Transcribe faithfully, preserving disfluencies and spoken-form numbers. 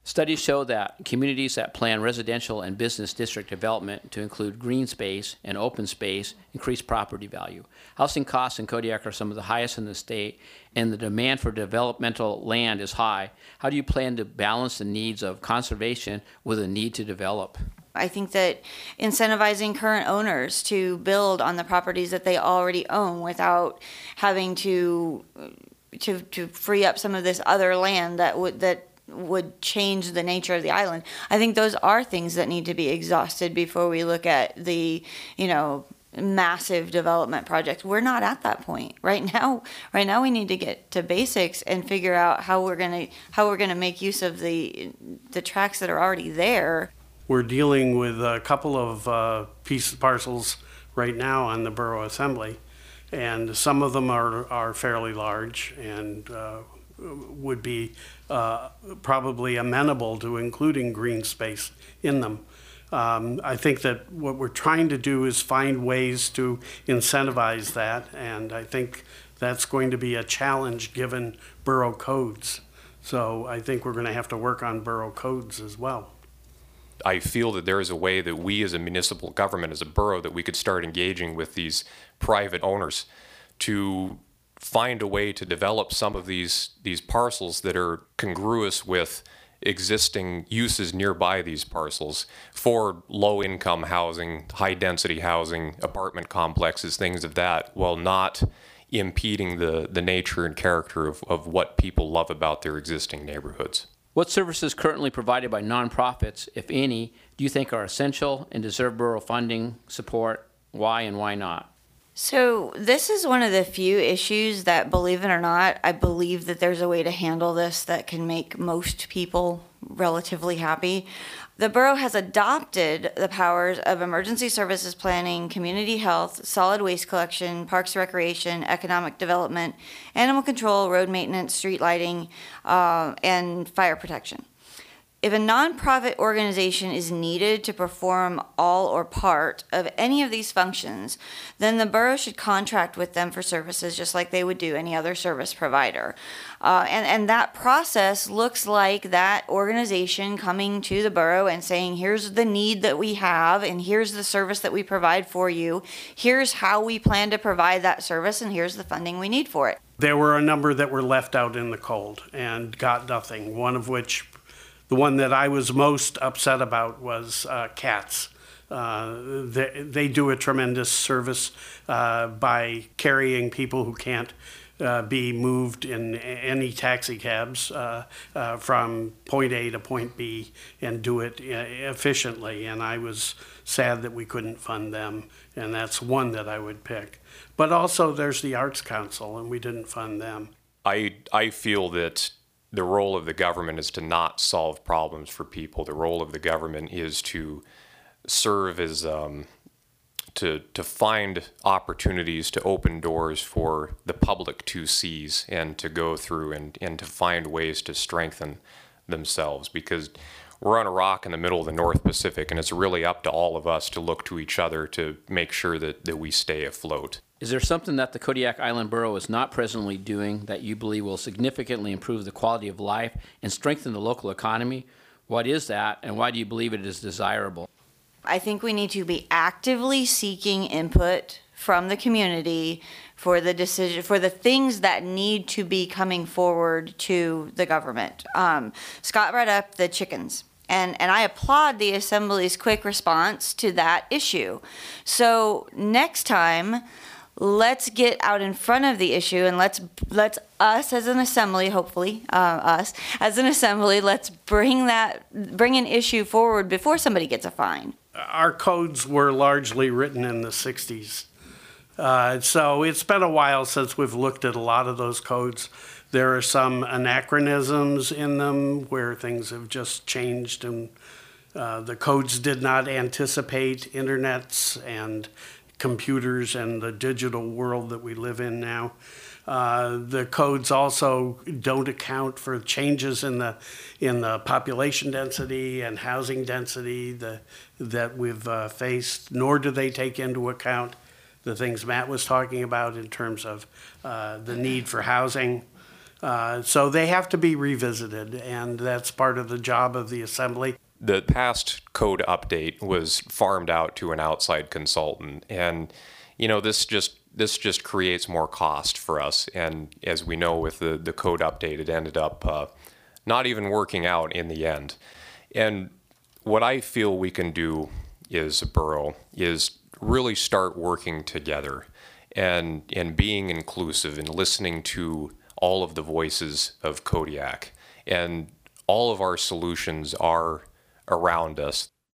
Studies show that communities that plan residential and business district development to include green space and open space increase property value. Housing costs in Kodiak are some of the highest in the state, and the demand for developmental land is high. How do you plan to balance the needs of conservation with the need to develop? I think that incentivizing current owners to build on the properties that they already own without having to to to free up some of this other land that would that would change the nature of the island. I think those are things that need to be exhausted before we look at the, you know, massive development projects. We're not at that point right now. Right now, we need to get to basics and figure out how we're gonna how we're gonna make use of the the tracks that are already there. We're dealing with a couple of uh, piece parcels right now on the Borough Assembly, and some of them are are fairly large and uh, would be uh, probably amenable to including green space in them. Um, I think that what we're trying to do is find ways to incentivize that, and I think that's going to be a challenge given borough codes. So I think we're going to have to work on borough codes as well. I feel that there is a way that we as a municipal government, as a borough, that we could start engaging with these private owners to find a way to develop some of these these parcels that are congruous with existing uses nearby these parcels for low-income housing, high-density housing, apartment complexes, things of that, while not impeding the, the nature and character of, of what people love about their existing neighborhoods. What services currently provided by nonprofits, if any, do you think are essential and deserve borough funding support? Why and why not? So this is one of the few issues that, believe it or not, I believe that there's a way to handle this that can make most people relatively happy. The borough has adopted the powers of emergency services planning, community health, solid waste collection, parks recreation, economic development, animal control, road maintenance, street lighting, uh, and fire protection. If a nonprofit organization is needed to perform all or part of any of these functions, then the borough should contract with them for services just like they would do any other service provider. Uh, and, and that process looks like that organization coming to the borough and saying, here's the need that we have, and here's the service that we provide for you. Here's how we plan to provide that service, and here's the funding we need for it. There were a number that were left out in the cold and got nothing, one of which the one that I was most upset about was uh, CATS. Uh, they, they do a tremendous service uh, by carrying people who can't uh, be moved in any taxi cabs uh, uh, from point A to point B and do it efficiently. And I was sad that we couldn't fund them, and that's one that I would pick. But also there's the Arts Council, and we didn't fund them. I, I feel that the role of the government is to not solve problems for people. The role of the government is to serve as, um, to, to find opportunities to open doors for the public to seize and to go through and, and to find ways to strengthen themselves, because we're on a rock in the middle of the North Pacific, and it's really up to all of us to look to each other to make sure that, that we stay afloat. Is there something that the Kodiak Island Borough is not presently doing that you believe will significantly improve the quality of life and strengthen the local economy? What is that, and why do you believe it is desirable? I think we need to be actively seeking input from the community for the decision, for the things that need to be coming forward to the government. Um, Scott brought up the chickens. And, and I applaud the Assembly's quick response to that issue. So next time, let's get out in front of the issue, and let's let's us as an assembly, hopefully uh, us as an assembly, let's bring that bring an issue forward before somebody gets a fine. Our codes were largely written in the sixties, uh, so it's been a while since we've looked at a lot of those codes. There are some anachronisms in them where things have just changed, and uh, the codes did not anticipate internets and computers and the digital world that we live in now. Uh, the codes also don't account for changes in the in the population density and housing density the, that we've uh, faced, nor do they take into account the things Matt was talking about in terms of uh, the need for housing. Uh, so they have to be revisited, and that's part of the job of the assembly. The past code update was farmed out to an outside consultant, and you know this just this just creates more cost for us. And as we know, with the the code update, it ended up uh, not even working out in the end. And what I feel we can do as a borough is really start working together and and being inclusive and listening to all of the voices of Kodiak. And all of our solutions are around us.